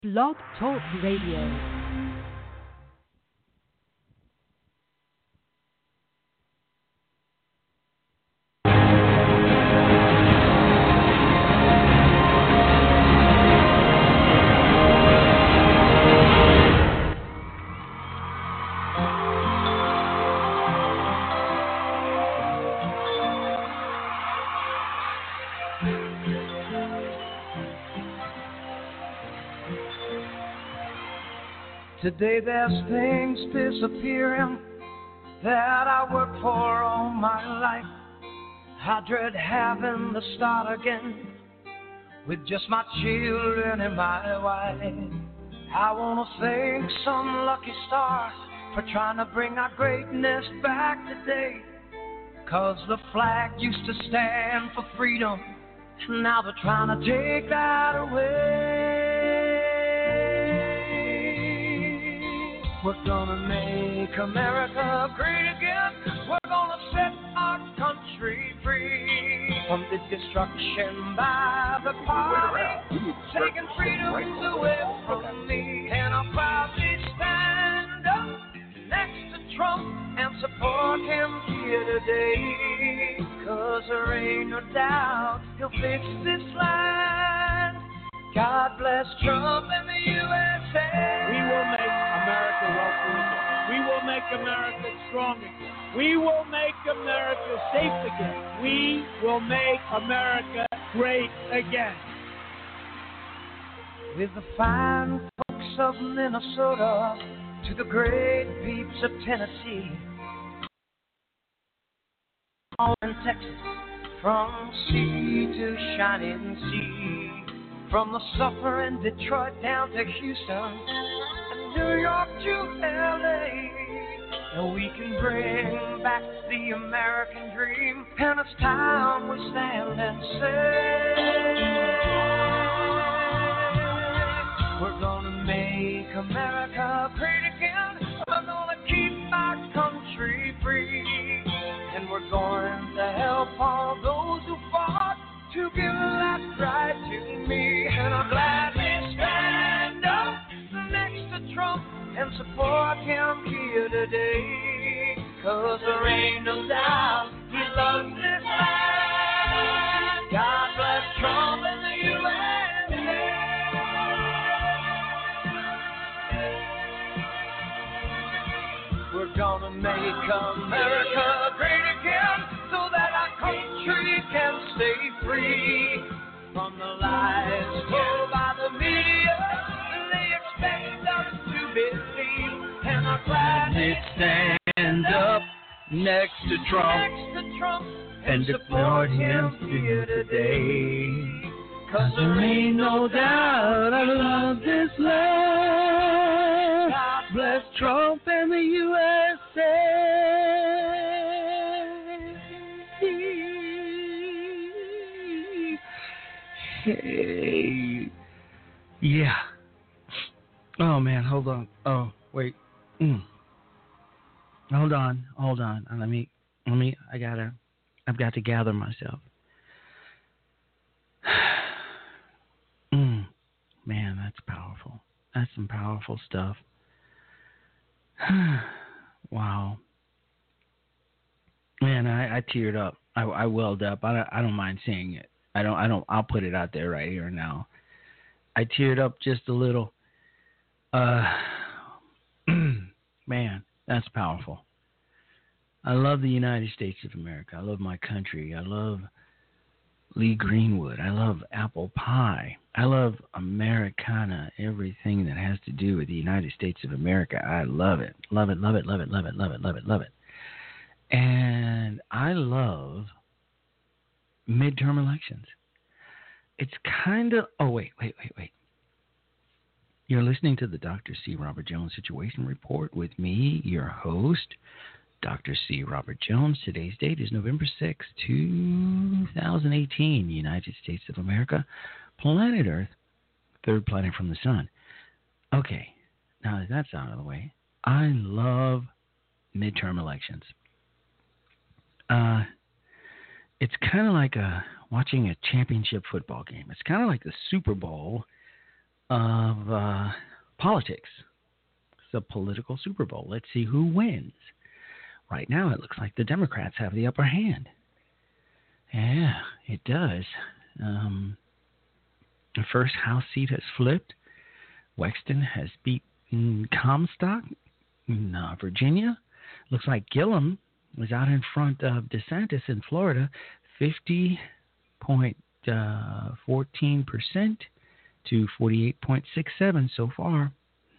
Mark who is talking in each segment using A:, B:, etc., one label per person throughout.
A: Blog Talk Radio.
B: Today there's things disappearing that I worked for all my life. I dread having to start again with just my children and my wife. I want to thank some lucky stars for trying to bring our greatness back today. 'Cause the flag used to stand for freedom, now they're trying to take that away. We're gonna make America great again. We're gonna set our country free from the destruction by the party, taking freedoms away from me. And I'll proudly stand up next to Trump and support him here today. 'Cause there ain't no doubt he'll fix this land. God bless Trump and the USA.
C: We will make America wealthy again. We will make America strong again. We will make America safe again. We will make America great again.
B: With the fine folks of Minnesota to the great peeps of Tennessee, all in Texas, from sea to shining sea. From the suffering Detroit down to Houston and New York to LA. And we can bring back the American dream. And it's time we stand and say, we're gonna make America great again. We're gonna keep our country free. And we're going to help all those who fought to give that right to me. And I'm glad we stand up next to Trump and support him here today. 'Cause there ain't no doubt he loves this land. God bless Trump and the USA. We're gonna make America great again so that our country can stay free from the lies told by the media. They expect us to believe, and I'm glad they stand up next to Trump and support him here today. 'Cause there ain't no doubt I love this land. God bless Trump and the USA.
D: Hey. Yeah. Oh, man, hold on. Oh, wait. Hold on. Let me, I've got to gather myself. Man, that's powerful. That's some powerful stuff. Wow. Man, I teared up. I welled up. I don't mind saying it. I'll put it out there right here and now. I teared up just a little. Man, that's powerful. I love the United States of America. I love my country. I love Lee Greenwood. I love apple pie. I love Americana, everything that has to do with the United States of America. I love it. Love it, love it, love it, love it, love it, love it, love it. And I love midterm elections. It's kind of... Oh, wait. You're listening to the Dr. C. Robert Jones Situation Report with me, your host, Dr. C. Robert Jones. Today's date is November 6, 2018, United States of America, planet Earth, third planet from the sun. Okay, now that that's out of the way, I love midterm elections. It's kind of like watching a championship football game. It's kind of like the Super Bowl of politics. It's a political Super Bowl. Let's see who wins. Right now, it looks like the Democrats have the upper hand. Yeah, it does. The first House seat has flipped. Wexton has beaten Comstock in Virginia. Looks like Gillum was out in front of DeSantis in Florida, 50.14% to 48.67 so far.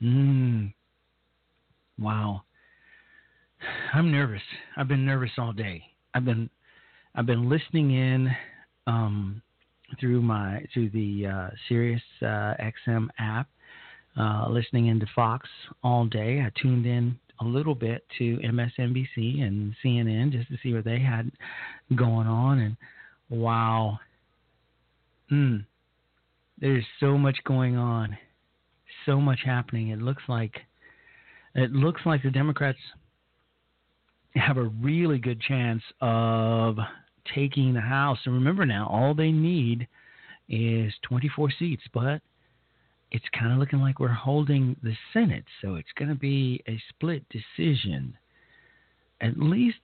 D: Wow. I'm nervous. I've been nervous all day. I've been listening in through the Sirius XM app, listening into Fox all day. I tuned in a little bit to MSNBC and CNN just to see what they had going on, and wow, there's so much going on, so much happening. It looks like the Democrats have a really good chance of taking the House. And remember now, all they need is 24 seats, but it's kind of looking like we're holding the Senate, so it's going to be a split decision. At least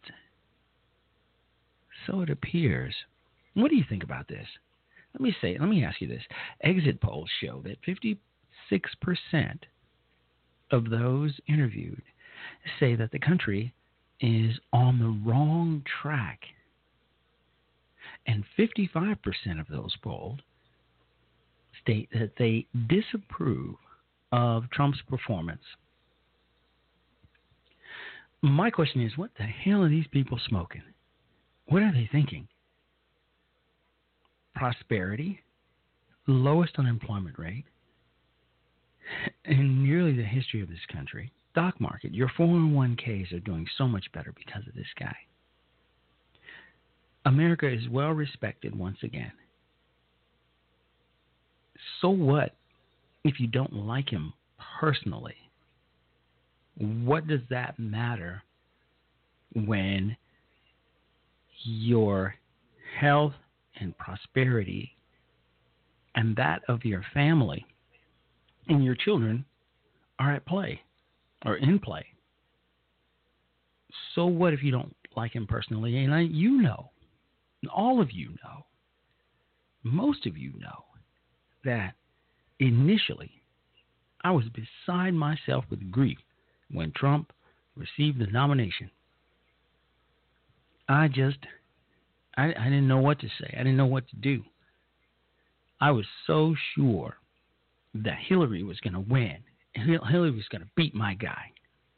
D: so it appears. What do you think about this? Let me ask you this. Exit polls show that 56% of those interviewed say that the country is on the wrong track. And 55% of those polled state that they disapprove of Trump's performance. My question is, what the hell are these people smoking? What are they thinking? Prosperity, lowest unemployment rate in nearly the history of this country. Stock market, your 401ks are doing so much better because of this guy. America is well respected once again. So what if you don't like him personally? What does that matter when your health and prosperity and that of your family and your children are at play or in play? So what if you don't like him personally? And you know, all of you know, most of you know, that initially I was beside myself with grief when Trump received the nomination. I didn't know what to say. I didn't know what to do. I was so sure that Hillary was going to win. Hillary was going to beat my guy.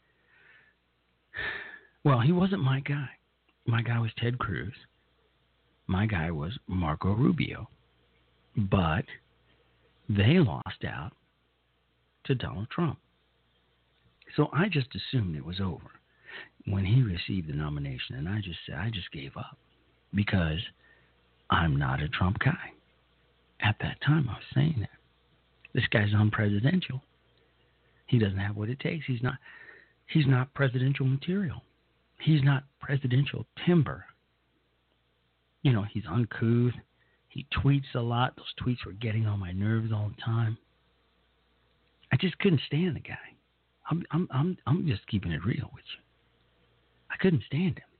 D: Well, he wasn't my guy. My guy was Ted Cruz. My guy was Marco Rubio. But they lost out to Donald Trump. So I just assumed it was over when he received the nomination, and I just gave up because I'm not a Trump guy. At that time, I was saying that. This guy's unpresidential. He doesn't have what it takes. He's not presidential material. He's not presidential timber. You know, he's uncouth. He tweets a lot. Those tweets were getting on my nerves all the time. I just couldn't stand the guy. I'm just keeping it real with you. I couldn't stand him.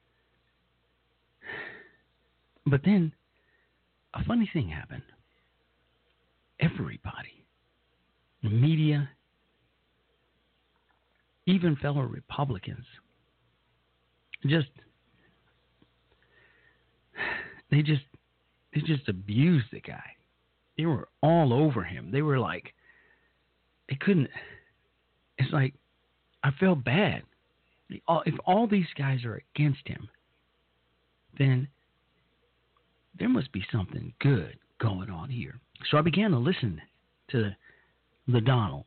D: But then a funny thing happened. Everybody, the media, even fellow Republicans, they just abused the guy. They were all over him. They were like, they couldn't. It's like, I felt bad. If all these guys are against him, then there must be something good going on here. So I began to listen to the Donald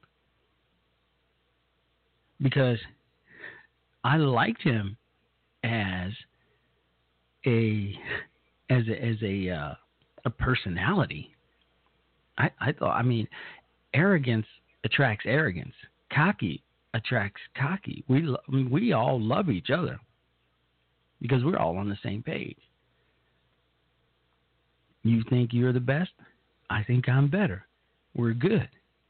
D: because I liked him as a personality. I thought, arrogance attracts arrogance. Cocky attracts cocky. We all love each other because we're all on the same page. You think you're the best? I think I'm better. We're good.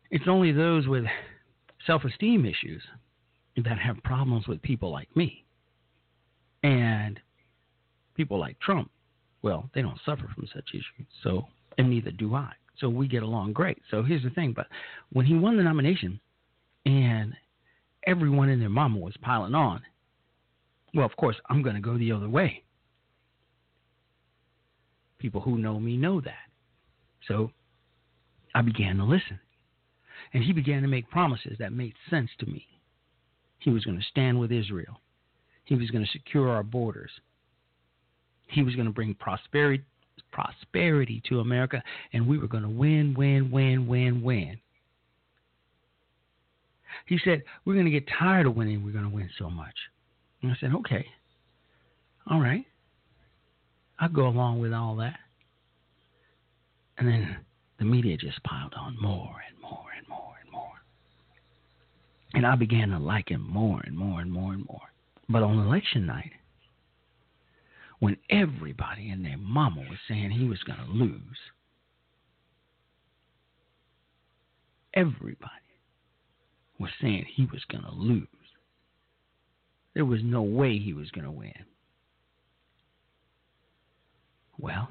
D: It's only those with self-esteem issues that have problems with people like me. And people like Trump, well, they don't suffer from such issues, so, and neither do I. So we get along great. So here's the thing, but when he won the nomination and everyone and their mama was piling on, well, of course, I'm going to go the other way. People who know me know that. So I began to listen. And he began to make promises that made sense to me. He was going to stand with Israel. He was going to secure our borders. He was going to bring prosperity to America, and we were going to win. He said, we're going to get tired of winning. We're going to win so much. And I said, okay, all right. I'll go along with all that. And then the media just piled on more and more. And I began to like him more and more. But on election night, when everybody and their mama was saying he was going to lose, everybody was saying he was going to lose. There was no way he was going to win. Well,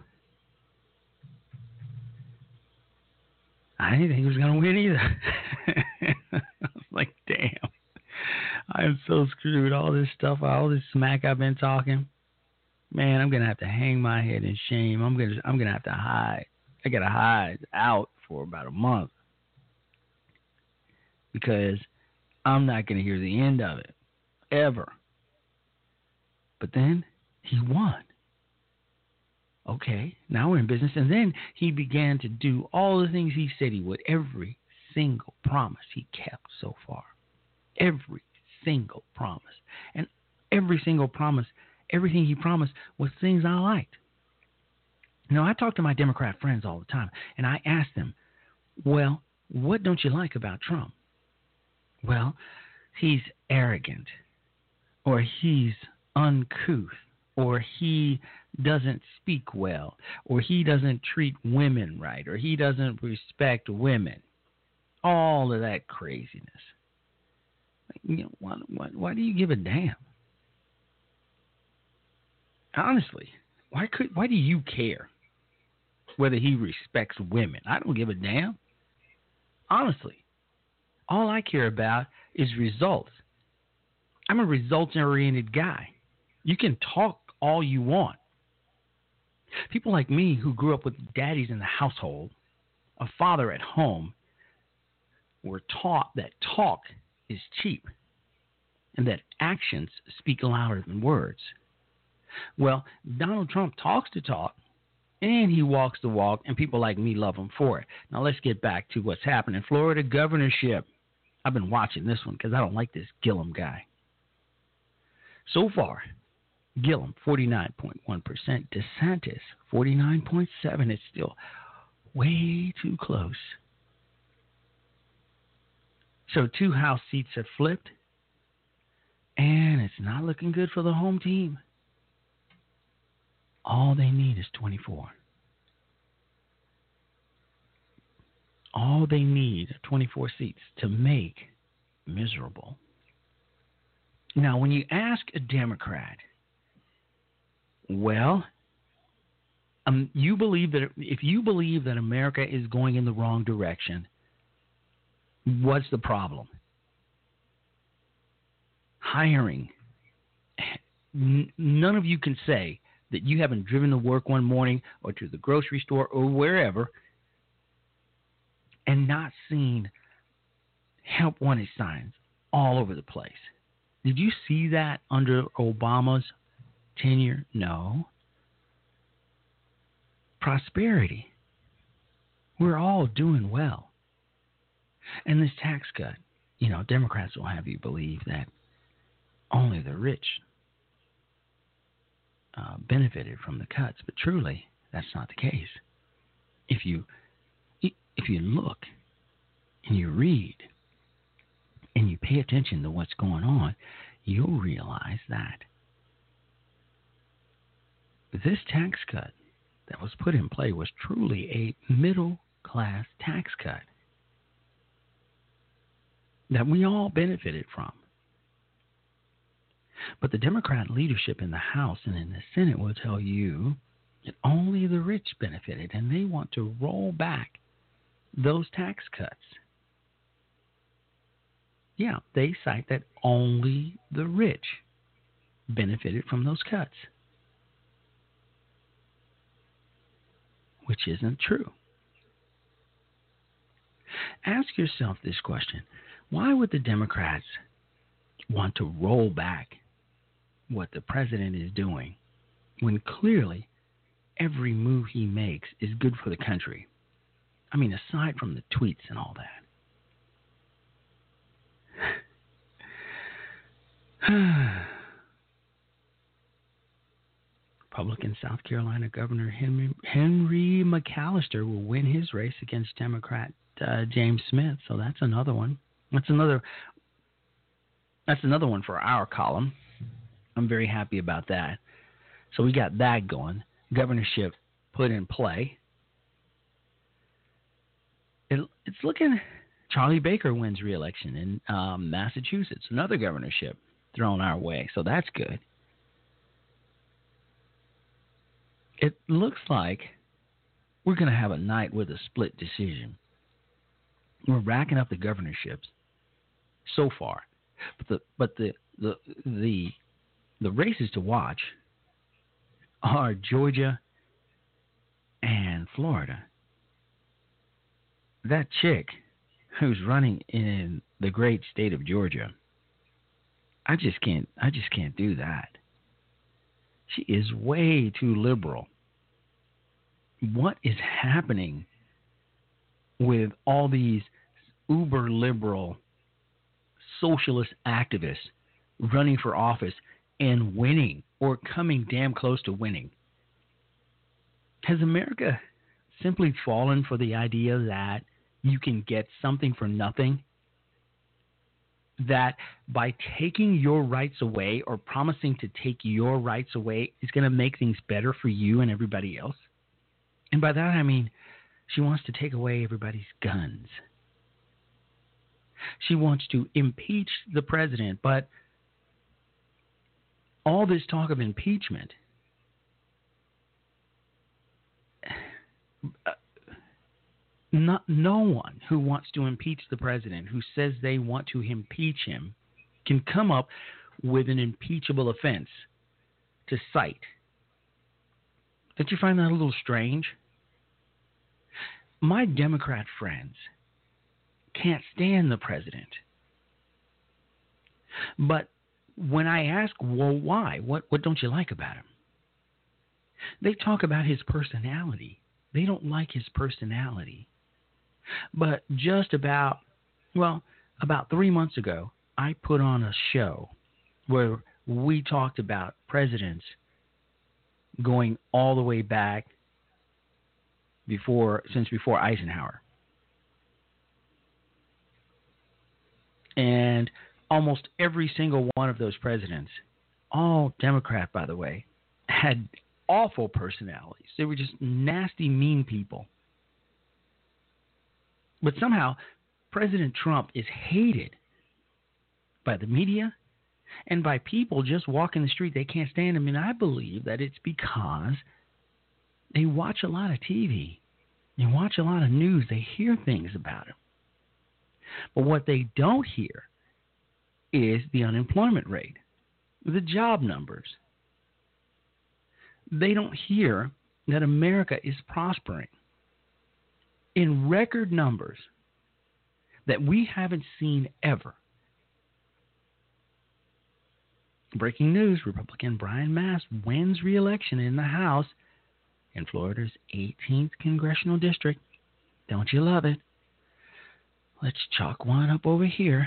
D: I didn't think he was going to win either. I was like, damn, I am so screwed. All this stuff, all this smack I've been talking, man, I'm going to have to hang my head in shame. I'm going to have to hide. I got to hide out for about a month because I'm not going to hear the end of it, ever. But then he won. Okay, now we're in business. And then he began to do all the things he said he would. Every single promise he kept so far. Every single promise. And every single promise, everything he promised was things I liked. Now, I talk to my Democrat friends all the time, and I ask them, well, what don't you like about Trump? Well, he's arrogant, or he's uncouth, or he doesn't speak well, or he doesn't treat women right, or he doesn't respect women. All of that craziness. You know, why do you give a damn? Honestly, why do you care whether he respects women? I don't give a damn. Honestly, all I care about is results. I'm a results-oriented guy. You can talk all you want. People like me who grew up with daddies in the household, a father at home, were taught that talk is cheap and that actions speak louder than words. Well, Donald Trump talks the talk and he walks the walk, and people like me love him for it. Now let's get back to what's happening. Florida governorship. I've been watching this one because I don't like this Gillum guy. So far, Gillum, 49.1%. DeSantis, 49.7%. It's still way too close. So 2 House seats have flipped, and it's not looking good for the home team. All they need is 24. All they need are 24 seats to make miserable. Now, when you ask a Democrat, well, you believe that if you believe that America is going in the wrong direction, what's the problem? Hiring. None of you can say that you haven't driven to work one morning or to the grocery store or wherever and not seen help wanted signs all over the place. Did you see that under Obama's tenure? No. Prosperity. We're all doing well. And this tax cut, Democrats will have you believe that only the rich benefited from the cuts, but truly, that's not the case. If you look and you read and you pay attention to what's going on, you'll realize that this tax cut that was put in play was truly a middle-class tax cut. that we all benefited from. But the Democrat leadership in the House and in the Senate will tell you that only the rich benefited, and they want to roll back those tax cuts. Yeah, they cite that only the rich benefited from those cuts, which isn't true. Ask yourself this question. Why would the Democrats want to roll back what the president is doing when clearly every move he makes is good for the country? I mean, aside from the tweets and all that. Republican South Carolina Governor Henry McAllister will win his race against Democrat James Smith. So that's another one. That's another one for our column. I'm very happy about that. So we got that going. Governorship put in play. It's looking. Charlie Baker wins re-election in Massachusetts. Another governorship thrown our way. So that's good. It looks like we're going to have a night with a split decision. We're racking up the governorships so far, but the races to watch are Georgia and Florida. That chick who's running in the great state of Georgia, I just can't do that. She is way too liberal. What is happening with all these uber liberal socialist activists running for office and winning or coming damn close to winning? Has America simply fallen for the idea that you can get something for nothing? That by taking your rights away or promising to take your rights away is going to make things better for you and everybody else? And by that I mean she wants to take away everybody's guns. She wants to impeach the president, but all this talk of impeachment, no one who wants to impeach the president, who says they want to impeach him, can come up with an impeachable offense to cite. Don't you find that a little strange? My Democrat friends can't stand the president. But when I ask, well, why? What don't you like about him? They talk about his personality. They don't like his personality. But about 3 months ago, I put on a show where we talked about presidents going all the way back since before Eisenhower. And almost every single one of those presidents, all Democrat, by the way, had awful personalities. They were just nasty, mean people. But somehow, President Trump is hated by the media and by people just walking the street. They can't stand him. And I believe that it's because they watch a lot of TV. They watch a lot of news. They hear things about him. But what they don't hear is the unemployment rate, the job numbers. They don't hear that America is prospering in record numbers that we haven't seen ever. Breaking news, Republican Brian Mast wins re-election in the House in Florida's 18th Congressional District. Don't you love it? Let's chalk one up over here.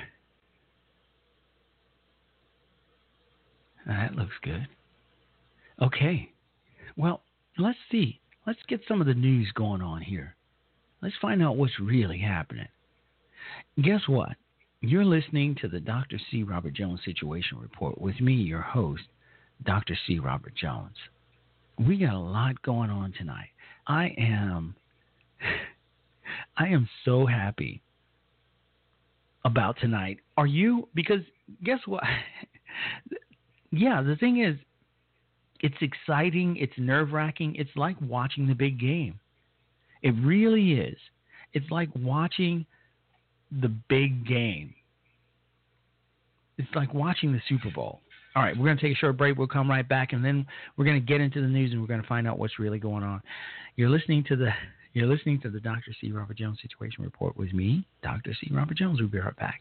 D: That looks good. Okay. Well, let's see. Let's get some of the news going on here. Let's find out what's really happening. Guess what? You're listening to the Dr. C. Robert Jones Situation Report with me, your host, Dr. C. Robert Jones. We got a lot going on tonight. I am so happy about tonight. Are you? Because guess what? Yeah, the thing is, it's exciting. It's nerve-wracking. It's like watching the big game. It really is. It's like watching the big game. It's like watching the Super Bowl. All right, we're going to take a short break. We'll come right back, and then we're going to get into the news, and we're going to find out what's really going on. You're listening to the Dr. C. Robert Jones Situation Report with me, Dr. C. Robert Jones. We'll be right back.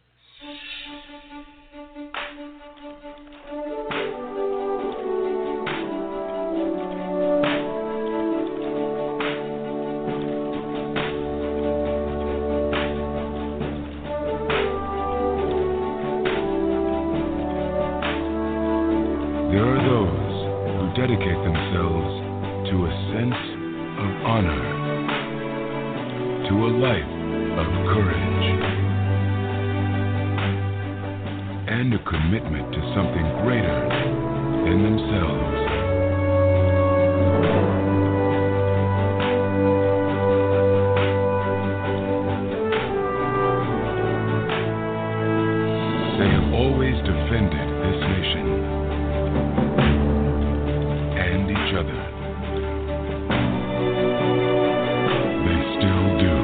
E: There are those who dedicate themselves to a sense of honor, to a life of courage, and a commitment to something greater than themselves. They have always defended this nation and each other. They still do.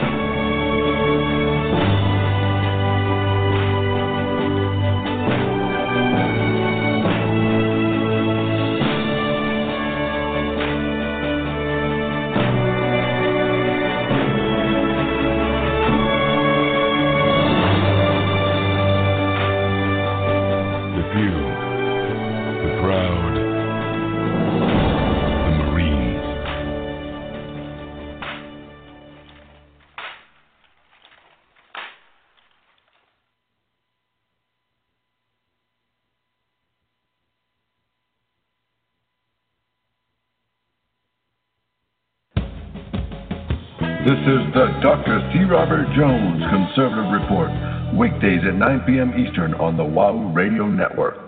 E: The few, the proud, the Marines.
F: This is the Dr. C. Robert Jones Conservative Report, weekdays at 9 p.m. Eastern on the WOW Radio Network.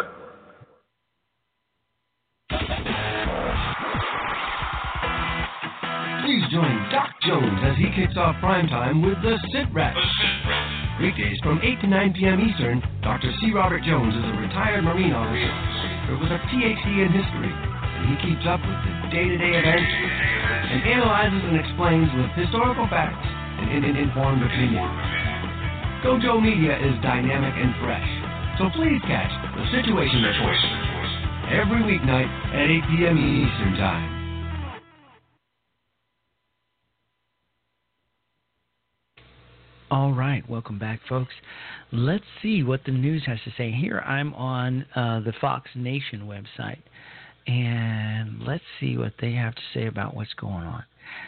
G: Please join Doc Jones as he kicks off primetime with The Sit Rep. Weekdays from 8 to 9 p.m. Eastern, Dr. C. Robert Jones is a retired Marine officer with a Ph.D. in history, and he keeps up with the day-to-day events and analyzes and explains with historical facts and informed opinion. Gojo Media is dynamic and fresh, so please catch The Situation Report every weeknight at 8 p.m. Eastern Time.
D: All right, welcome back, folks. Let's see what the news has to say. Here I'm on the Fox Nation website, and let's see what they have to say about what's going on.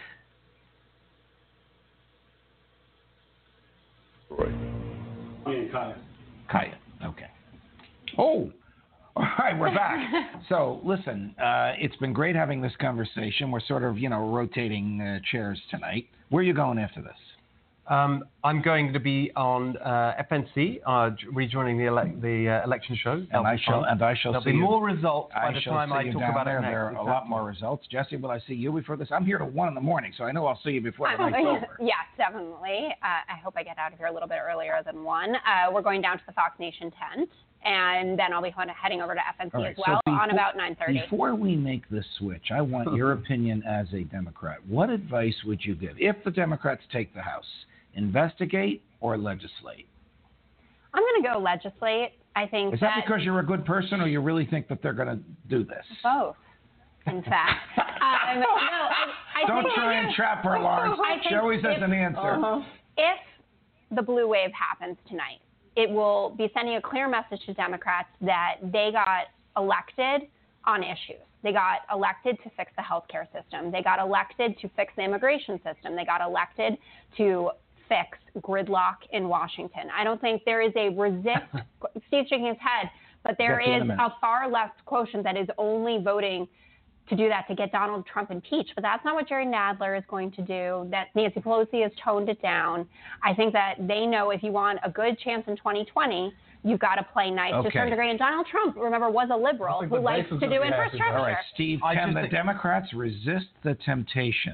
H: Kaya. Okay. Oh, all right, we're back. So, listen, it's been great having this conversation. We're sort of, rotating chairs tonight. Where are you going after this?
I: I'm going to be on FNC, rejoining the election show.
H: And I shall
I: There'll
H: see
I: be
H: you.
I: more results by the time I talk about it next.
H: There are a lot more results. Jesse, will I see you before this? I'm here till 1 a.m, so I know I'll see you before the night's over.
J: Yes, definitely. I hope I get out of here a little bit earlier than 1. We're going down to the Fox Nation tent, and then I'll be heading over to FNC as well on about 9:30.
H: Before we make the switch, I want your opinion as a Democrat. What advice would you give if the Democrats take the House? Investigate or legislate?
J: I'm going to go legislate. I think
H: Is that because you're a good person, or you really think that they're going to do this?
J: Both, in fact. I
H: Don't try and trap her, Lawrence. She always has an answer.
J: If the blue wave happens tonight, it will be sending a clear message to Democrats that they got elected on issues. They got elected to fix the healthcare system. They got elected to fix the immigration system. They got elected to fix gridlock in Washington. I don't think there is a Steve's shaking his head, but there is a far left quotient that is only voting to do that to get Donald Trump impeached. But that's not what Jerry Nadler is going to do. That Nancy Pelosi has toned it down. I think that they know if you want a good chance in 2020, you've got to play nice to a certain degree. And Donald Trump, remember, was a liberal who likes to do infrastructure.
H: All right, Steve, can the Democrats resist the temptation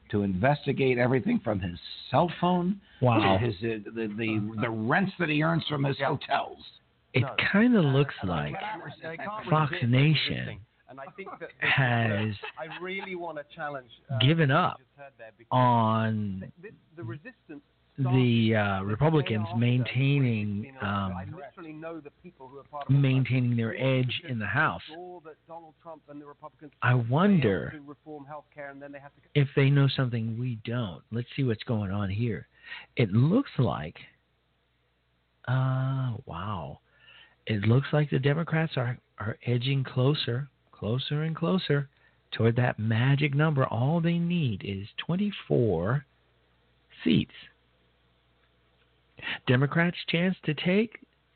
H: to investigate everything from his cell phone
D: Wow.
H: to his the rents that he earns from his hotels.
D: It kind of looks like Fox Nation has
I: I really want to challenge
D: given up on
I: the resistance.
D: the Republicans maintaining maintaining their edge in the House. I wonder if they know something we don't. Let's see what's going on here. It looks like, wow. It looks like the Democrats are edging closer and closer toward that magic number. All they need is 24 seats. Democrats' chance to take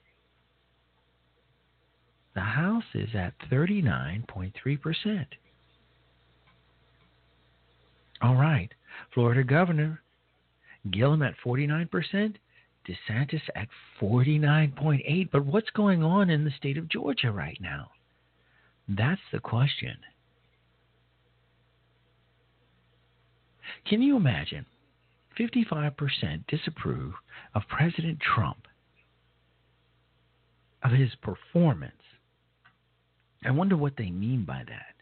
D: the House is at 39.3%. All right. Florida Governor Gillum at 49%, DeSantis at 49.8%. But what's going on in the state of Georgia right now? That's the question. Can you imagine? 55% disapprove of President Trump, of his performance. I wonder what they mean by that.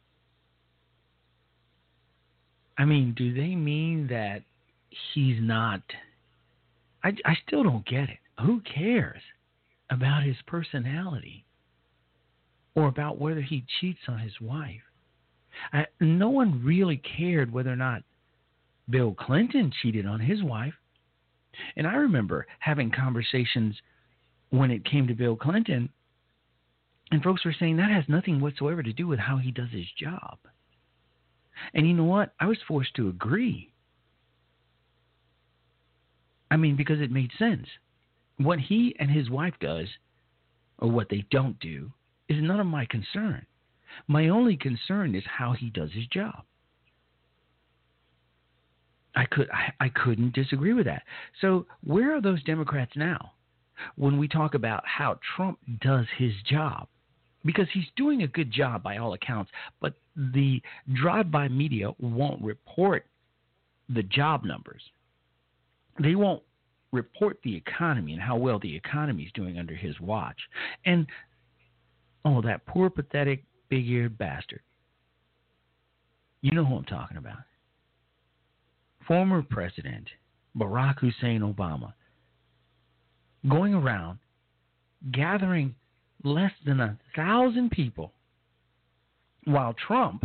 D: I mean, do they mean that he's not... I still don't get it. Who cares about his personality or about whether he cheats on his wife? No one really cared whether or not Bill Clinton cheated on his wife. And I remember having conversations when it came to Bill Clinton, and folks were saying that has nothing whatsoever to do with how he does his job. And you know what? I was forced to agree. I mean, because it made sense. What he and his wife does, or what they don't do, is none of my concern. My only concern is how he does his job. I couldn't disagree with that. So where are those Democrats now when we talk about how Trump does his job? Because he's doing a good job by all accounts, but the drive-by media won't report the job numbers. They won't report the economy and how well the economy is doing under his watch. And, oh, that poor, pathetic, big-eared bastard. You know who I'm talking about. Former President Barack Hussein Obama going around gathering less than 1,000 people, while Trump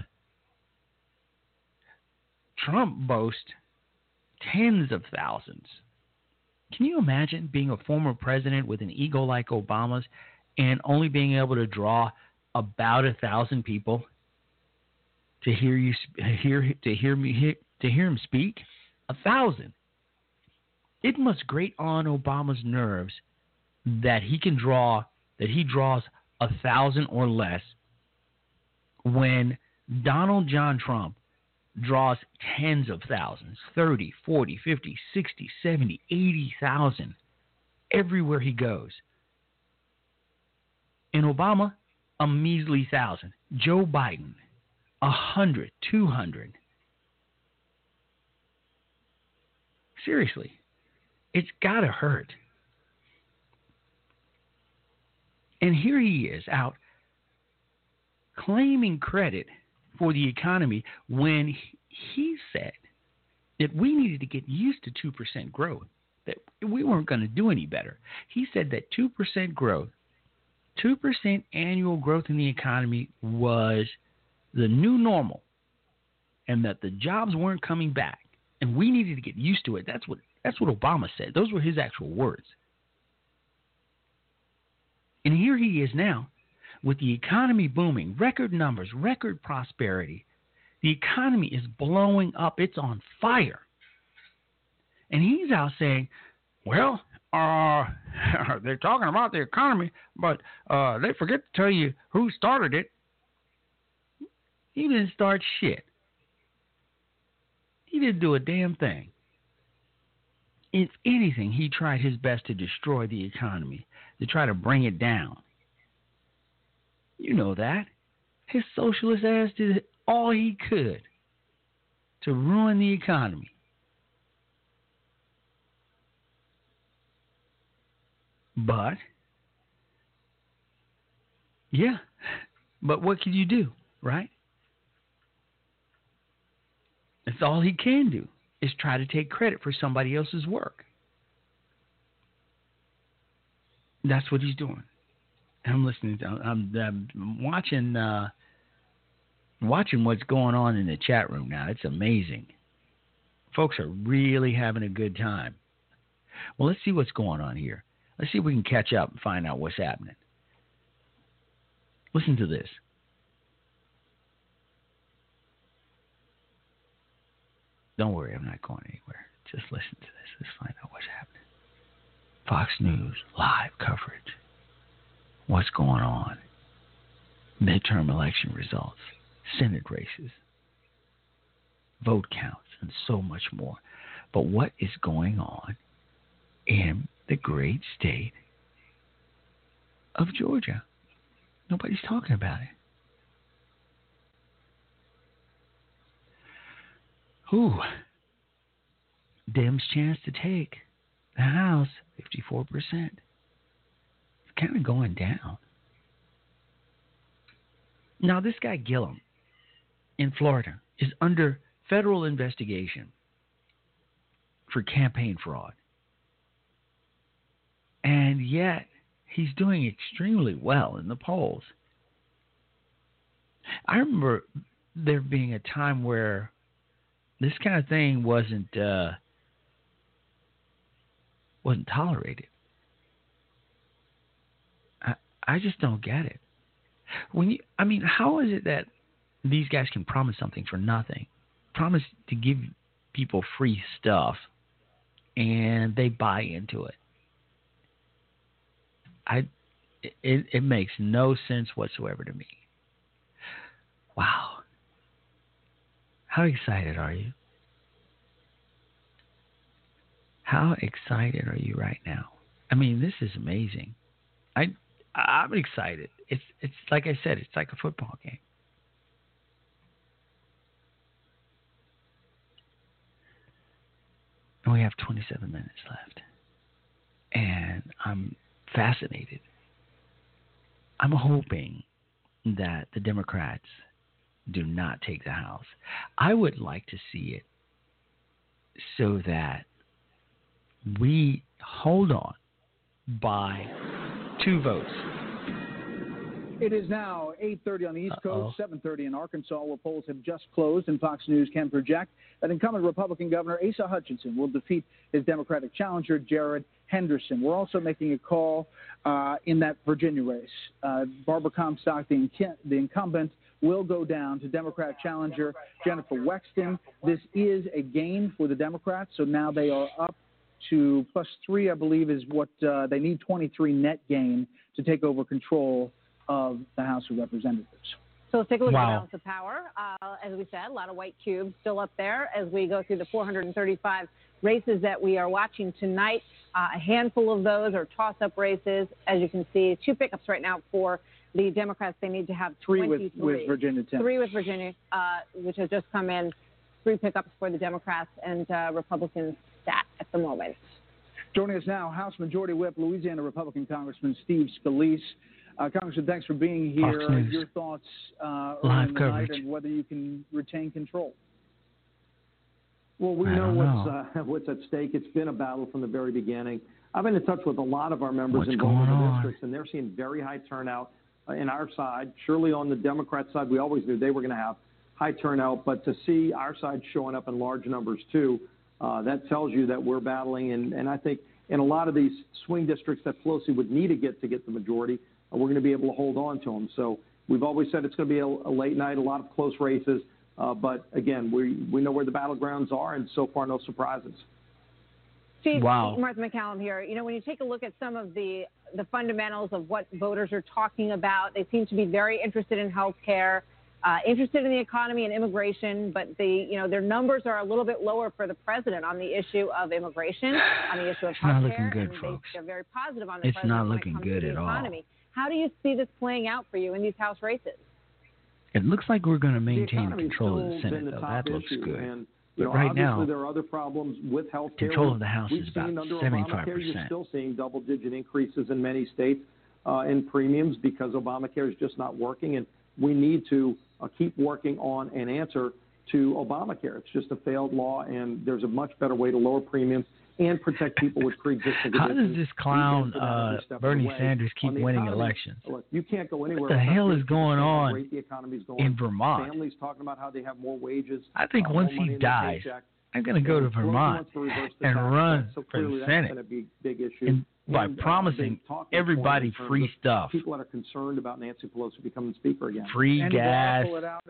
D: boasts tens of thousands. Can you imagine being a former president with an ego like Obama's and only being able to draw about 1,000 people to hear him speak? 1,000. It must grate on Obama's nerves that he draws 1,000 or less when Donald John Trump draws tens of thousands, 30, 40, 50, 60, 70, 80,000 everywhere he goes. And Obama, a measly 1,000. Joe Biden, 100, 200. Seriously, it's got to hurt. And here he is out claiming credit for the economy when he said that we needed to get used to 2% growth, that we weren't going to do any better. He said that 2% growth, 2% annual growth in the economy was the new normal, and that the jobs weren't coming back, and we needed to get used to it. That's what Obama said. Those were his actual words. And here he is now with the economy booming, record numbers, record prosperity. The economy is blowing up. It's on fire. And he's out saying, well, they're talking about the economy, but they forget to tell you who started it. He didn't start shit. He didn't do a damn thing. If anything, he tried his best to destroy the economy, to try to bring it down. You know that. His socialist ass did all he could to ruin the economy. But, yeah, but what can you do, right? That's all he can do, is try to take credit for somebody else's work. That's what he's doing. I'm listening to, I'm watching what's going on in the chat room now. It's amazing. Folks are really having a good time. Well, let's see what's going on here. Let's see if we can catch up and find out what's happening. Listen to this. Don't worry, I'm not going anywhere. Just listen to this. Let's find out what's happening. Fox News, live coverage. What's going on? Midterm election results, Senate races, vote counts, and so much more. But what is going on in the great state of Georgia? Nobody's talking about it. Ooh. Dems' chance to take the House, 54%. It's kind of going down. Now, this guy Gillum in Florida is under federal investigation for campaign fraud. And yet, he's doing extremely well in the polls. I remember there being a time where this kind of thing wasn't tolerated. I just don't get it. How is it that these guys can promise something for nothing, promise to give people free stuff, and they buy into it? It makes no sense whatsoever to me. Wow. How excited are you? How excited are you right now? I mean, this is amazing. I'm excited. It's like I said, it's like a football game. And we have 27 minutes left. And I'm fascinated. I'm hoping that the Democrats do not take the House. I would like to see it so that we hold on by 2 votes.
K: It is now 8:30 on the East Coast, 7:30 in Arkansas, where polls have just closed, and Fox News can project that incumbent Republican Governor Asa Hutchinson will defeat his Democratic challenger, Jared Henderson. We're also making a call in that Virginia race. Barbara Comstock, the incumbent, will go down to Democratic challenger Jennifer Wexton. This is a gain for the Democrats, so now they are up to +3, I believe, is what they need. 23 net gain to take over control of the House of Representatives.
L: So let's take a look at the balance of power. As we said, a lot of white cubes still up there as we go through the 435 races that we are watching tonight. A handful of those are toss-up races. As you can see, 2 pickups right now for the Democrats. They need to have 23.
K: 3 with Virginia.
L: 3 with Virginia, which has just come in. 3 pickups for the Democrats, and Republicans sat at the moment.
K: Joining us now, House Majority Whip, Louisiana Republican Congressman Steve Scalise. Congressman, thanks for being here. Your thoughts
D: live
K: coverage and whether you can retain control.
M: Well, we know what's at stake. It's been a battle from the very beginning. I've been in touch with a lot of our members in vulnerable districts, and they're seeing very high turnout in our side. Surely on the Democrat side, we always knew they were going to have high turnout, but to see our side showing up in large numbers too, that tells you that we're battling. And I think in a lot of these swing districts that Pelosi would need to get the majority, we're going to be able to hold on to them. So we've always said it's going to be a late night, a lot of close races. But again, we know where the battlegrounds are, and so far no surprises.
L: Steve, Martha McCallum here. You know, when you take a look at some of the fundamentals of what voters are talking about, they seem to be very interested in health care, interested in the economy and immigration, but their numbers are a little bit lower for the president on the issue of immigration, on the issue of health care.
D: It's not looking good, folks.
L: They're very positive on the
D: It's
L: president
D: not
L: when
D: looking
L: it comes
D: good
L: to the
D: at all.
L: economy. How do you see this playing out for you in these House races?
D: It looks like we're going to maintain control of the Senate, though. That looks good.
M: And,
D: but right now,
M: there are other problems with health care.
D: Control of the House
M: We've
D: is about
M: seen under
D: 75%.
M: Obamacare, you're still seeing double-digit increases in many states in premiums because Obamacare is just not working, and we need to keep working on an answer to Obamacare. It's just a failed law, and there's a much better way to lower premiums and protect people with pre-existing conditions.
D: How does this clown Bernie Sanders keep winning elections?
M: Look, you can't go anywhere.
D: What the hell is going on
M: the economy's going.
D: in Vermont?
M: Families talking about how they have more wages.
D: I think once he dies, I'm going to go to Vermont and run for the Senate by promising everybody free stuff.
M: People that are concerned about Nancy Pelosi becoming Speaker again.
D: Free gas,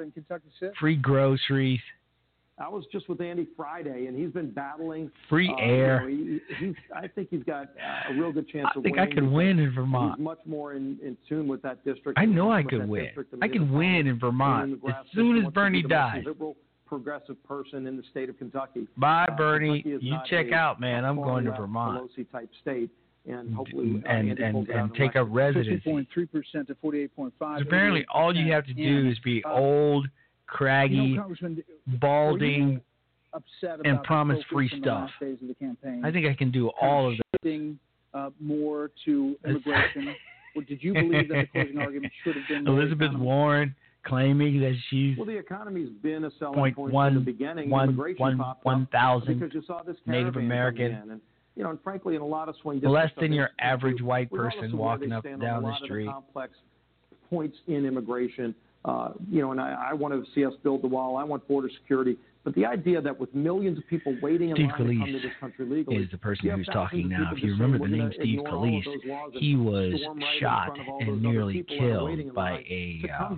D: free groceries.
M: I was just with Andy Friday, and he's been battling
D: free air.
M: I think he's got a real good chance of winning.
D: I think I can win in Vermont.
M: He's much more in tune with that district.
D: I know I could win. I can win in Vermont as soon as Bernie dies.
M: Liberal, progressive person in the state of Kentucky.
D: Bye, Bernie. You check out, man. I'm going to Vermont.
M: Pelosi-type state. And hopefully,
D: and take up residency.
K: 60.3% to 48.5%.
D: Apparently, all you have to do is be old, craggy, balding, and promise free stuff. I think I can do all of that.
K: More to immigration. Did you believe that the closing argument should have been
D: Elizabeth Warren claiming that she's
M: the economy's been a selling point from the beginning. Immigration popped up because you saw this
D: Native American.
M: And frankly, in a lot of swing districts,
D: less than your average white person walking up and down the street.
M: Complex points in immigration, and I want to see us build the wall. I want border security. But the idea that with millions of people waiting in line to come to this country legally,
D: is the person who's talking now. If you remember the name Steve Scalise, he was shot and nearly killed by a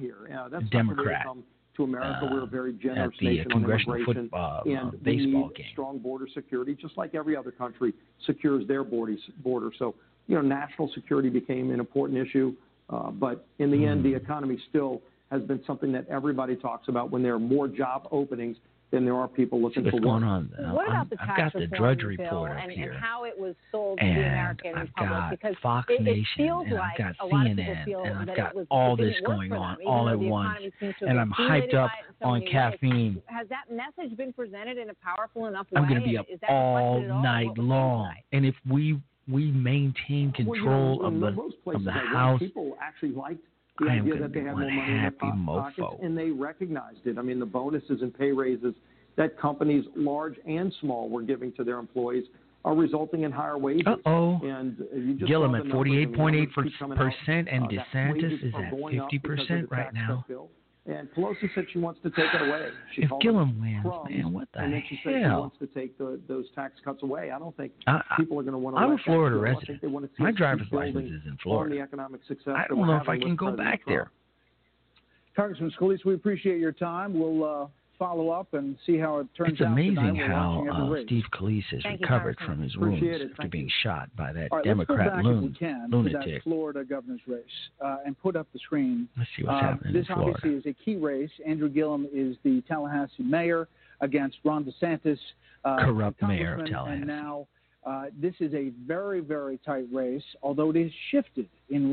D: Democrat
M: to America. We're a very generous
D: at the
M: nation
D: Congressional
M: on
D: football
M: and
D: baseball
M: we need
D: game.
M: Strong border security, just like every other country secures their border. So, national security became an important issue. But in the end, the economy still has been something that everybody talks about when there are more job openings than there are people looking for work.
D: What's going on?
L: What about the
D: I've got the Drudge Report up
L: and
D: here.
L: And how it was sold to the American
D: I've
L: public?
D: got
L: because
D: Fox
L: it
D: Nation,
L: feels
D: and
L: like
D: I've got
L: a lot of
D: CNN,
L: people feel
D: and I've
L: that
D: got
L: it was,
D: all
L: it
D: this
L: didn't work
D: going
L: for
D: on
L: them,
D: all
L: even
D: at
L: though the
D: once.
L: economy seems to
D: And
L: have
D: I'm
L: been
D: hyped up
L: stimulated by
D: on
L: so many
D: caffeine.
L: ways. Has that message been presented in a powerful enough way?
D: I'm going to be up
L: Is that
D: all
L: reflected at all?
D: night long. And if we maintain control of the House,
M: people actually liked the
D: I am
M: idea
D: going to
M: that
D: be
M: they had
D: one
M: more money in their
D: happy
M: pockets,
D: mofo.
M: and they recognized it. I mean, the bonuses and pay raises that companies, large and small, were giving to their employees are resulting in higher wages. And you just
D: Gillum
M: saw
D: at
M: the numbers,
D: 48.8%, and DeSantis is at 50% right now.
M: And Pelosi said she wants to take it away.
D: If Gillum wins, man, what the
M: and then she said she
D: hell?
M: wants to take those tax cuts away. I don't think people are going to want to.
D: I'm a Florida
M: resident.
D: resident.
M: I think they want to see
D: My
M: us
D: driver's
M: keep building
D: license is in
M: on
D: Florida.
M: the economic success
D: I
M: that
D: don't
M: we're
D: know if I
M: having
D: can
M: with
D: go
M: President
D: back
M: Trump.
D: there.
K: Congressman Scalise, we appreciate your time. We'll follow up and see how it turns
D: It's
K: out.
D: amazing
K: We're
D: how
K: watching every race.
D: Steve Scalise has
K: Thank you,
D: recovered
K: Congressman.
D: from his
K: Appreciate
D: wounds
K: it.
D: after
K: Thank
D: being shot by that
K: All right,
D: Democrat
K: let's go back, if we can, to
D: lunatic.
K: that Florida governor's race and put up the screen.
D: Let's see what's happening
K: This
D: in Florida.
K: obviously is a key race. Andrew Gillum is the Tallahassee mayor against Ron DeSantis,
D: corrupt mayor of
K: congressman,
D: Tallahassee.
K: And now this is a very, very tight race, although it has shifted in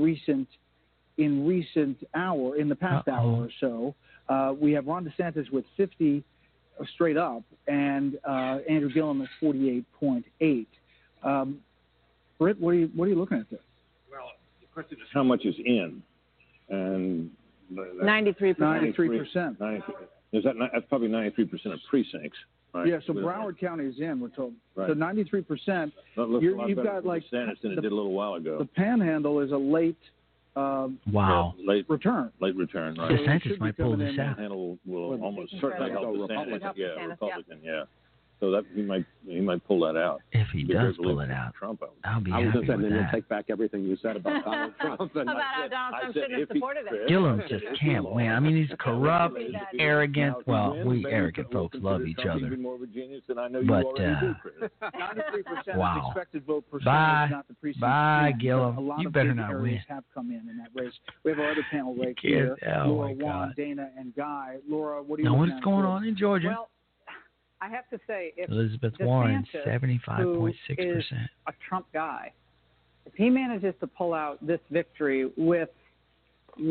K: the past hour or so. We have Ron DeSantis with 50 straight up, and Andrew Gillum at 48.8. Britt, what are you looking at there?
N: Well, the question is how much is in, and
L: 93%.
K: 93%.
N: That's probably 93% of precincts. Right?
K: Yeah, so Broward County is in, we're told.
N: Right.
K: So 93%.
N: That looks a lot
K: You've
N: better
K: got
N: for
K: like
N: DeSantis than it did a little while ago.
K: The Panhandle is a late
N: late
K: return.
N: Late return, right?
D: DeSantis might pull this out.
N: Panhandle will almost certainly help DeSantis. Republican,
L: yeah.
N: So that he might pull that out.
D: If he does pull it out, I'll be happy with that.
O: You'll take back everything you said about Donald Trump.
L: About how Donald Trump shouldn't have supported it.
D: Gillum just can't win. I mean, he's corrupt, he's arrogant. Well, we arrogant folks love each other. But,
K: 93%
D: wow.
K: expected vote percentage,
D: Bye.
K: not the precinct.
D: Bye,
K: A
D: Gillum.
K: lot
D: You
K: of
D: better
K: big
D: not
K: areas
D: win.
K: have come in that race. We have our other panel right
D: You
K: here.
D: can't- oh,
K: Laura,
D: my
K: Juan,
D: God.
K: Dana, and Guy. Laura, what do you
D: Now,
K: looking
D: what's
K: at
D: going
K: here?
D: on in Georgia?
P: Well, I have to say, if
D: Elizabeth
P: DeSantis,
D: Warren,
P: who
D: 75.6%.
P: is a Trump guy, if he manages to pull out this victory with what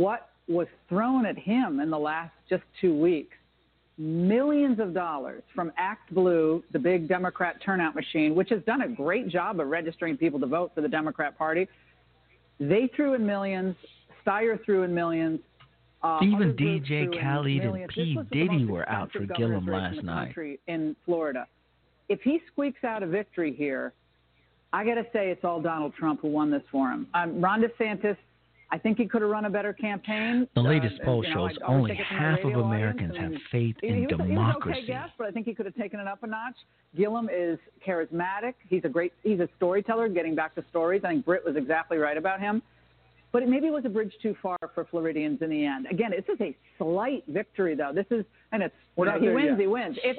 P: was thrown at him in the last just 2 weeks. Millions of dollars from Act Blue, the big Democrat turnout machine, which has done a great job of registering people to vote for the Democrat Party. They threw in millions. Steyer threw in millions.
D: Even DJ Khaled and P. Diddy were out for Gillum last night.
P: In Florida. If he squeaks out a victory here, I got to say it's all Donald Trump who won this for him. Ron DeSantis, I think he could have run a better campaign.
D: The latest poll shows only half of Americans have faith in democracy. He was okay guess,
P: but I think he could have taken it up a notch. Gillum is charismatic. He's a storyteller, getting back to stories. I think Britt was exactly right about him. But it maybe was a bridge too far for Floridians in the end. Again, this is a slight victory, though. This is, and it's, he wins, he wins. If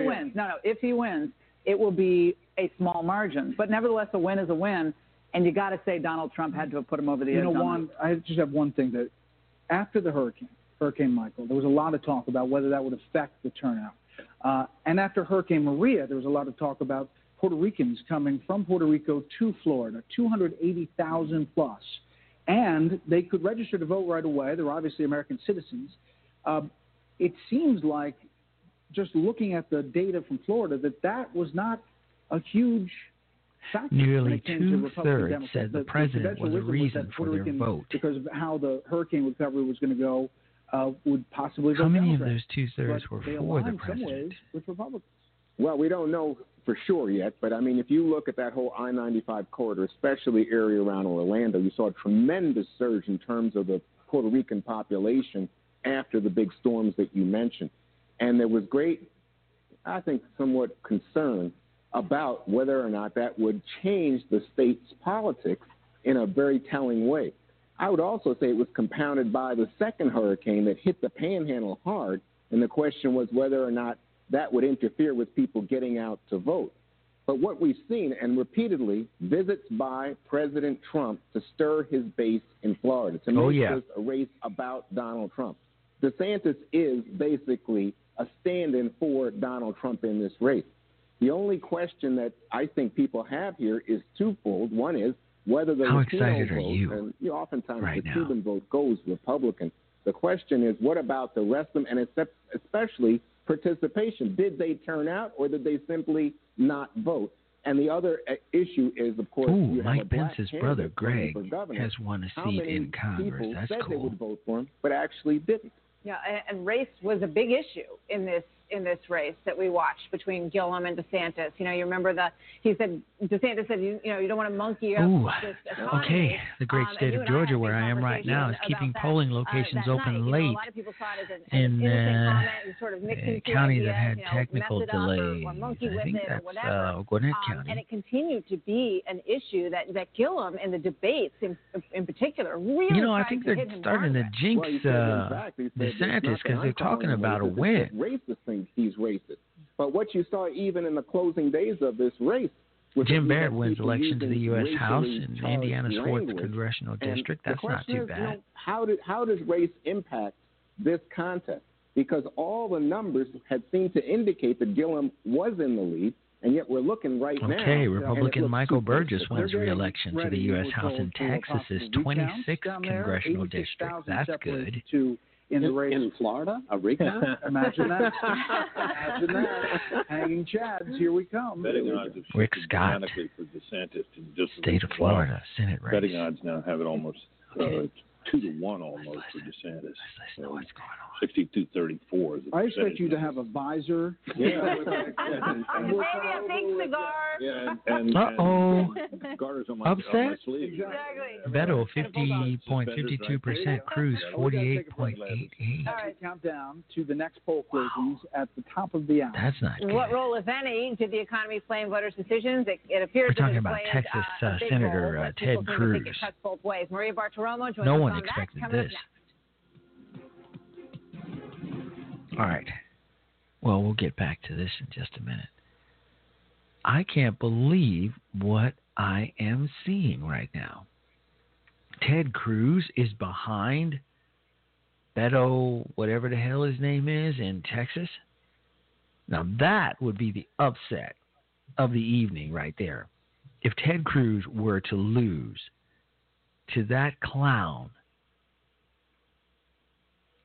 P: he wins, it will be a small margin. But nevertheless, a win is a win. And you got to say Donald Trump had to have put him over the edge.
K: Juan, I just have one thing. That after the Hurricane Michael, there was a lot of talk about whether that would affect the turnout. And after Hurricane Maria, there was a lot of talk about Puerto Ricans coming from Puerto Rico to Florida, 280,000 plus. And they could register to vote right away. They're obviously American citizens. It seems like, just looking at the data from Florida, that was not a huge factor.
D: Nearly 2/3 said the president was the reason for their vote.
K: Because of how the hurricane recovery was going to go, would possibly vote
D: How many of
K: Democrat.
D: those 2/3 were for the president?
K: With Republicans.
O: Well, we don't know for sure yet, but I mean, if you look at that whole I-95 corridor, especially the area around Orlando, you saw a tremendous surge in terms of the Puerto Rican population after the big storms that you mentioned. And there was great, I think, somewhat concern about whether or not that would change the state's politics in a very telling way. I would also say it was compounded by the second hurricane that hit the Panhandle hard, and the question was whether or not that would interfere with people getting out to vote. But what we've seen, and repeatedly, visits by President Trump to stir his base in Florida, to make this a race about Donald Trump. DeSantis is basically a stand-in for Donald Trump in this race. The only question that I think people have here is twofold. One is whether the Latino vote, and oftentimes the Cuban vote goes Republican. The question is, what about the rest of them, and especially participation? Did they turn out, or did they simply not vote? And the other issue is, of course,
D: Mike Pence's brother Greg has won a seat in Congress. That's
O: said
D: cool.
O: They would vote for him, but actually didn't.
L: Yeah, and race was a big issue in this race that we watched between Gillum and DeSantis. You know, you remember DeSantis said, you don't want to monkey up this economy.
D: Okay, the great state of Georgia, where I am right now, is keeping polling locations open late
L: a lot of people saw it as an innocent comment and sort of mixed into
D: counties
L: ideas,
D: that had technical delays.
L: Or monkey
D: I
L: with
D: think
L: it
D: that's
L: or whatever.
D: Gwinnett County.
L: And it continued to be an issue that Gillum in the debates in particular really
D: I think they're starting to jinx DeSantis because they're talking about a win.
O: Racist things, he's racist. But what you saw even in the closing days of this race,
D: Jim Barrett wins election to the U.S. House in Indiana's 4th congressional district. That's not too bad.
O: How does race impact this contest? Because all the numbers had seemed to indicate that Gillum was in the lead, and yet we're looking right now.
D: Okay, Republican Michael Burgess wins re-election to the U.S. House in Texas's 26th congressional district. That's good.
K: In the race
O: in Florida, a recount.
K: Imagine that. Imagine that. Hanging Chads, here we come.
N: Betting odds have
D: Rick
N: shifted
D: Scott,
N: dramatically for DeSantis to just
D: state of Florida, Senate race.
N: Betting odds now have it almost 2-1 almost for DeSantis.
D: Let's know what's going on.
N: 62-34.
K: I expect you to have a visor.
N: Yeah.
L: Maybe a big cigar.
N: Yeah,
D: and
N: garters on
D: upset?
N: my sleeve.
L: Exactly.
D: Beto 50.52%, Cruz 48.88.
K: All right, count down to the next poll closings at the top of the hour.
D: That's not good.
L: What role, if any, did the economy play in voters' decisions? It appears
D: We're talking
L: that
D: about
L: played,
D: Texas Senator Ted Cruz.
L: It cuts both ways. Maria Bartiromo joins
D: No
L: us
D: one
L: on
D: expected
L: that. Coming
D: this.
L: up next.
D: All right. Well, we'll get back to this in just a minute. I can't believe what I am seeing right now. Ted Cruz is behind Beto, whatever the hell his name is, in Texas. Now that would be the upset of the evening right there. If Ted Cruz were to lose to that clown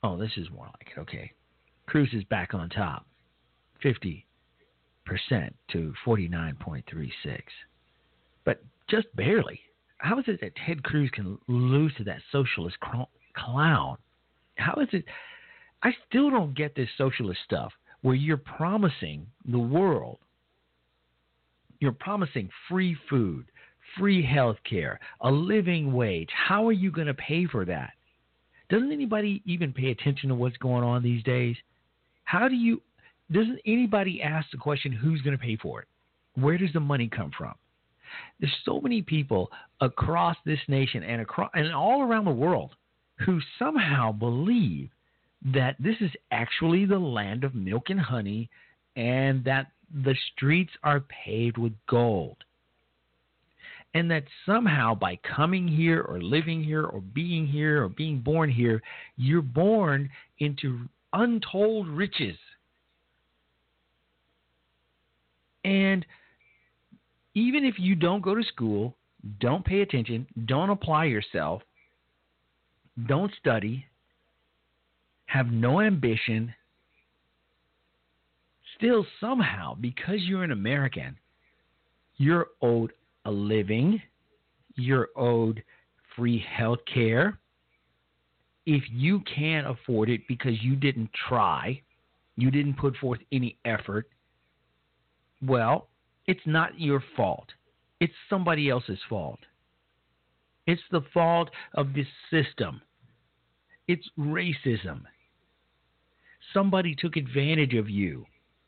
D: Oh, this is more like it. Okay. Cruz is back on top, 50% to 49.36. But just barely. How is it that Ted Cruz can lose to that socialist clown? How is it? I still don't get this socialist stuff where you're promising the world, you're promising free food, free health care, a living wage. How are you going to pay for that? Doesn't anybody even pay attention to what's going on these days? Doesn't anybody ask the question, who's going to pay for it? Where does the money come from? There's so many people across this nation and all around the world who somehow believe that this is actually the land of milk and honey and that the streets are paved with gold. And that somehow by coming here or living here or being born here, you're born into untold riches. And even if you don't go to school, don't pay attention, don't apply yourself, don't study, have no ambition, still somehow, because you're an American, you're owed a living, you're owed free health care. If you can't afford it because you didn't try, you didn't put forth any effort, well, it's not your fault. It's somebody else's fault. It's the fault of this system. It's racism. Somebody took advantage of you.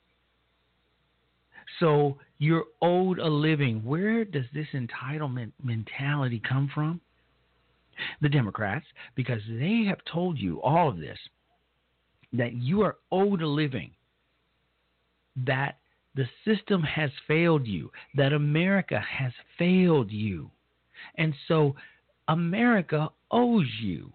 D: So you're owed a living. Where does this entitlement mentality come from? The Democrats, because they have told you all of this, that you are owed a living, that the system has failed you, that America has failed you. And so America owes you.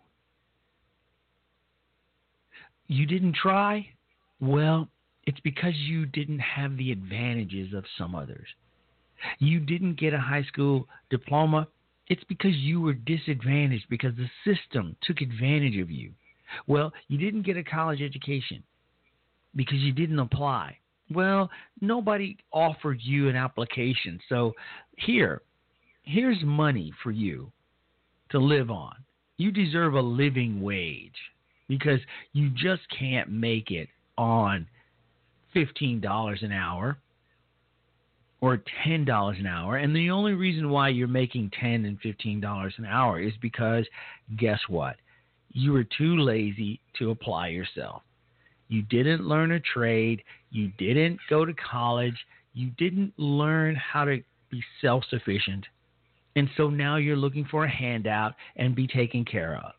D: You didn't try? Well, it's because you didn't have the advantages of some others. You didn't get a high school diploma. It's because you were disadvantaged, because the system took advantage of you. Well, you didn't get a college education because you didn't apply. Well, nobody offered you an application. So here's money for you to live on. You deserve a living wage because you just can't make it on $15 an hour or $10 an hour. And the only reason why you're making $10 and $15 an hour is because, guess what? You were too lazy to apply yourself. You didn't learn a trade. You didn't go to college. You didn't learn how to be self-sufficient. And so now you're looking for a handout and be taken care of.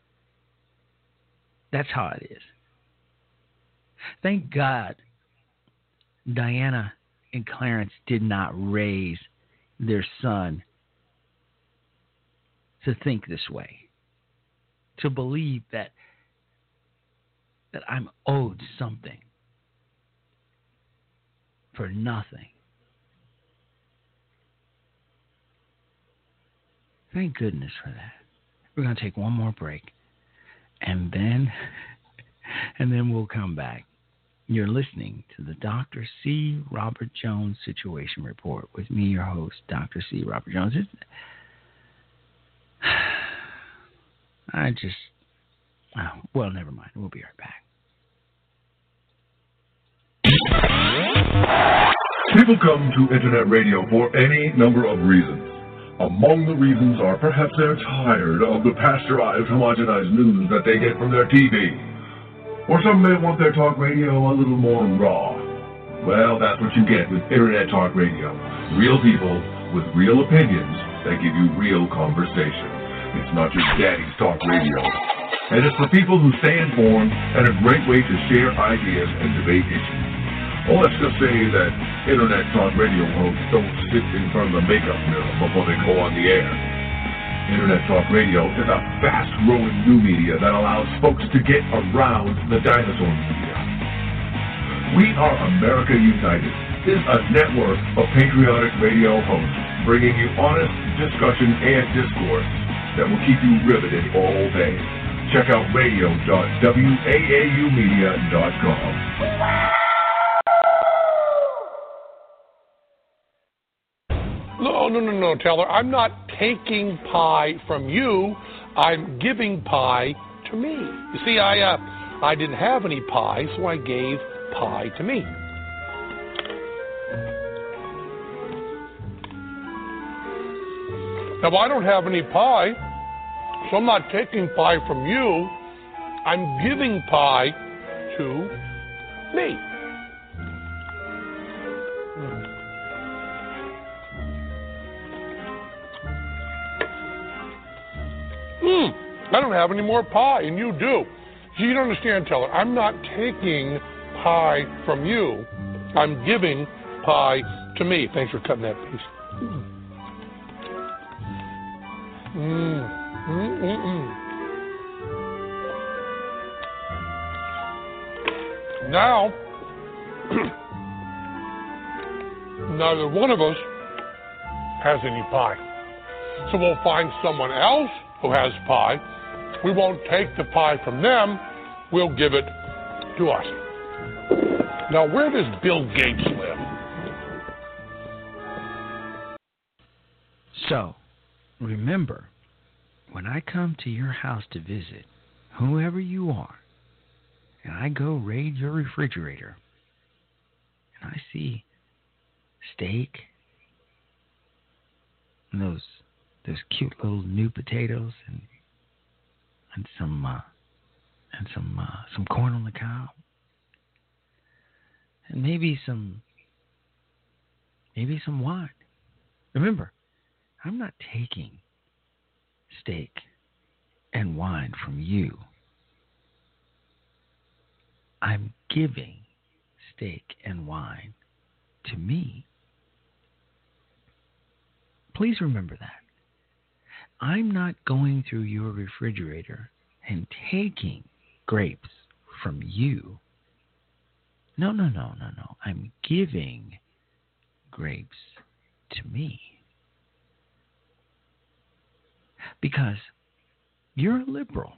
D: That's how it is. Thank God Diana and Clarence did not raise their son to think this way, to believe that I'm owed something for nothing. Thank goodness for that. We're going to take one more break, and then we'll come back. You're listening to the Dr. C. Robert Jones Situation Report with me, your host, Dr. C. Robert Jones. Well, never mind. We'll be right back.
F: People come to internet radio for any number of reasons. Among the reasons are perhaps they're tired of the pasteurized, homogenized news that they get from their TV. Or some may want their talk radio a little more raw. Well, that's what you get with Internet Talk Radio. Real people with real opinions that give you real conversation. It's not your daddy's talk radio. And it's for people who stay informed and a great way to share ideas and debate issues. Well, let's just say that Internet Talk Radio hosts don't sit in front of the makeup mirror before they go on the air. Internet Talk Radio is a fast-growing new media that allows folks to get around the dinosaur media. We Are America United is a network of patriotic radio hosts bringing you honest discussion and discourse that will keep you riveted all day. check out radio.waaumedia.com.
Q: No, Taylor. I'm not taking pie from you. I'm giving pie to me. You see, I didn't have any pie, so I gave pie to me. Now, I don't have any pie, so I'm not taking pie from you. I'm giving pie to me. I don't have any more pie, and you do. You don't understand, Teller. I'm not taking pie from you. I'm giving pie to me. Thanks for cutting that piece. Now, neither one of us has any pie. So we'll find someone else who has pie. We won't take the pie from them. We'll give it to us. Now, where does Bill Gates live?
D: So, remember, when I come to your house to visit, whoever you are, and I go raid your refrigerator, and I see steak, and those cute little new potatoes, and some corn on the cob, and maybe some wine. Remember, I'm not taking steak and wine from you. I'm giving steak and wine to me. Please remember that. I'm not going through your refrigerator and taking grapes from you. No. I'm giving grapes to me. Because you're a liberal.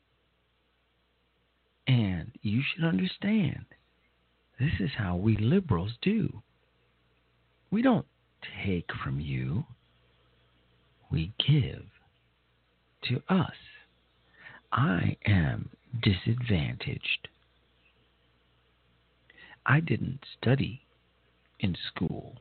D: And you should understand, this is how we liberals do. We don't take from you. We give to us. I am disadvantaged. I didn't study in school.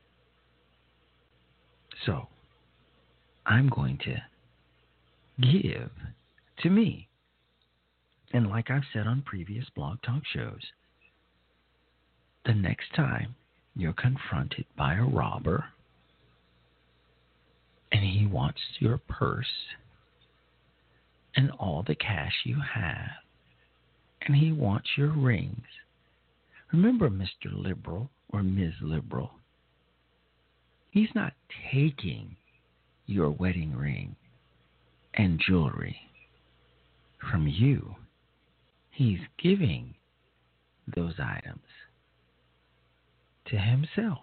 D: So, I'm going to give to me. And like I've said on previous Blog Talk shows, the next time you're confronted by a robber and he wants your purse and all the cash you have, and he wants your rings, remember, Mr. Liberal or Ms. Liberal, he's not taking your wedding ring and jewelry from you. He's giving those items to himself.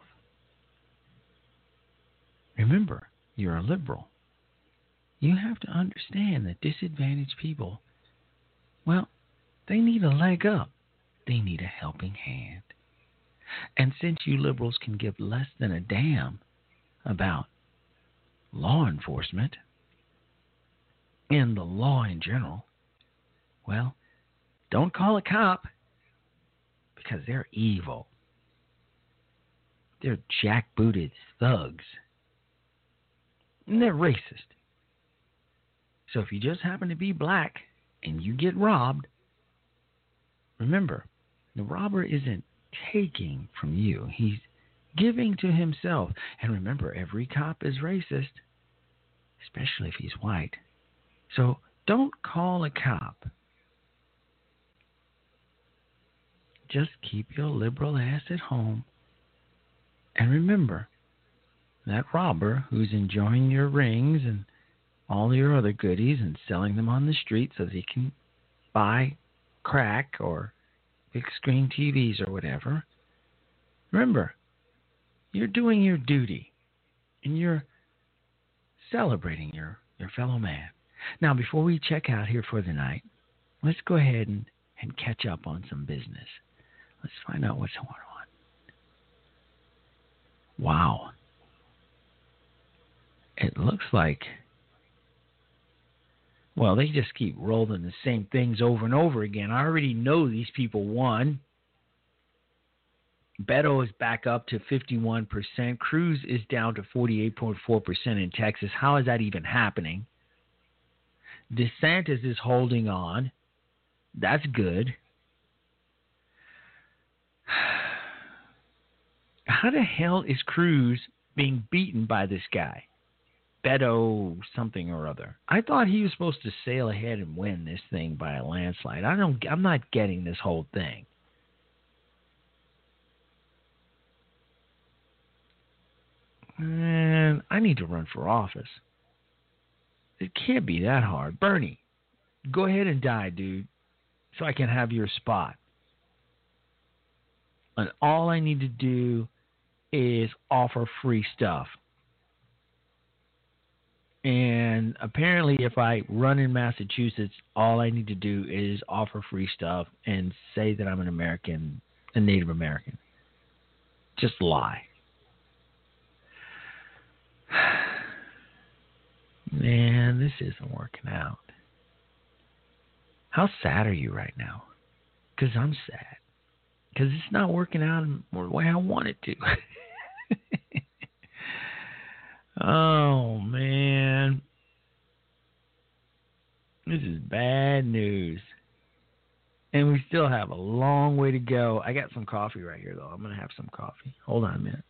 D: Remember, you're a liberal. You have to understand that disadvantaged people, well, they need a leg up. They need a helping hand. And since you liberals can give less than a damn about law enforcement and the law in general, well, don't call a cop, because they're evil. They're jackbooted thugs. And they're racist. So if you just happen to be black and you get robbed, remember, the robber isn't taking from you. He's giving to himself. And remember, every cop is racist, especially if he's white. So don't call a cop. Just keep your liberal ass at home. And remember, that robber who's enjoying your rings and all your other goodies and selling them on the street so that he can buy crack or big screen TVs or whatever, remember, you're doing your duty and you're celebrating your fellow man. Now, before we check out here for the night, let's go ahead and catch up on some business. Let's find out what's going on. Wow. It looks like, well, they just keep rolling the same things over and over again. I already know these people won. Beto is back up to 51%. Cruz is down to 48.4% in Texas. How is that even happening? DeSantis is holding on. That's good. How the hell is Cruz being beaten by this guy? Beto something or other. I thought he was supposed to sail ahead and win this thing by a landslide. I'm not getting this whole thing. And I need to run for office. It can't be that hard. Bernie, go ahead and die, dude, so I can have your spot. And all I need to do is offer free stuff. And apparently if I run in Massachusetts, all I need to do is offer free stuff and say that I'm an American, a Native American. Just lie. Man, this isn't working out. How sad are you right now? Because I'm sad. Because it's not working out the way I want it to. Oh, man. This is bad news. And we still have a long way to go. I got some coffee right here, though. I'm going to have some coffee. Hold on a minute.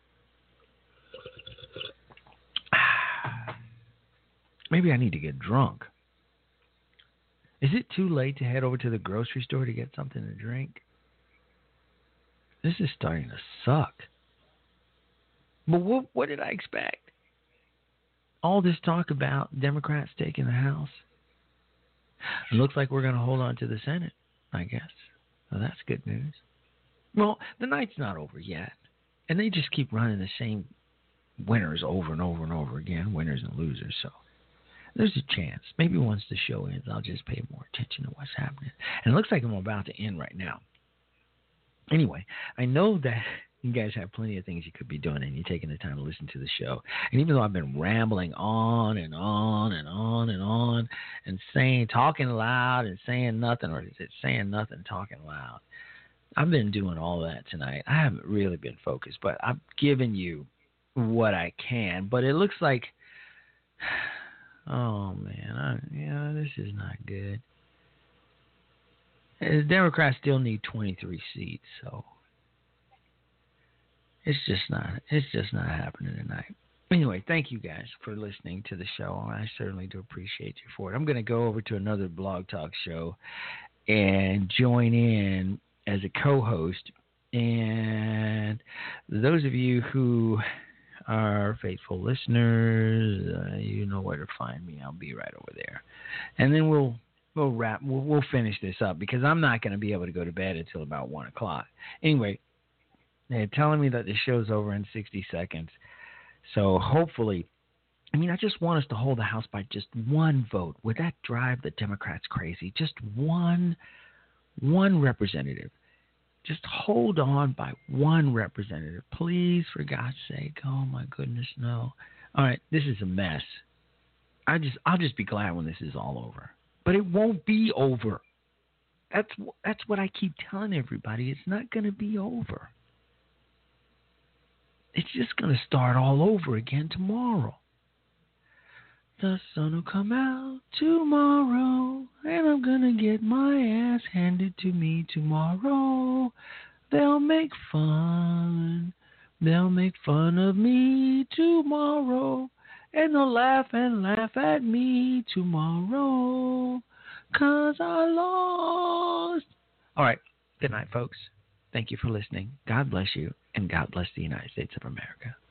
D: Maybe I need to get drunk. Is it too late to head over to the grocery store to get something to drink? This is starting to suck. But what did I expect? All this talk about Democrats taking the House. It looks like we're going to hold on to the Senate, I guess. Well, that's good news. Well, the night's not over yet. And they just keep running the same winners over and over and over again, winners and losers. So there's a chance. Maybe once the show ends, I'll just pay more attention to what's happening. And it looks like I'm about to end right now. Anyway, I know that you guys have plenty of things you could be doing, and you're taking the time to listen to the show. And even though I've been rambling on and on and on and on and talking loud and saying nothing, or is it saying nothing, talking loud? I've been doing all that tonight. I haven't really been focused, but I've given you what I can. But it looks like, oh man, this is not good. The Democrats still need 23 seats, so it's just not happening tonight. Anyway, thank you guys for listening to the show. I certainly do appreciate you for it. I'm going to go over to another Blog Talk show and join in as a co-host. And those of you who are faithful listeners, you know where to find me. I'll be right over there. And then we'll finish this up because I'm not going to be able to go to bed until about 1 o'clock. Anyway, they're telling me that the show's over in 60 seconds. So hopefully, I just want us to hold the House by just one vote. Would that drive the Democrats crazy? Just one representative. Just hold on by one representative. Please, for God's sake. Oh, my goodness, no. All right, this is a mess. I'll just be glad when this is all over. But it won't be over. That's what I keep telling everybody. It's not going to be over. It's just going to start all over again tomorrow. The sun will come out tomorrow, and I'm going to get my ass handed to me tomorrow. They'll make fun of me tomorrow, and they'll laugh at me tomorrow, 'cause I lost. All right, good night, folks. Thank you for listening. God bless you, and God bless the United States of America.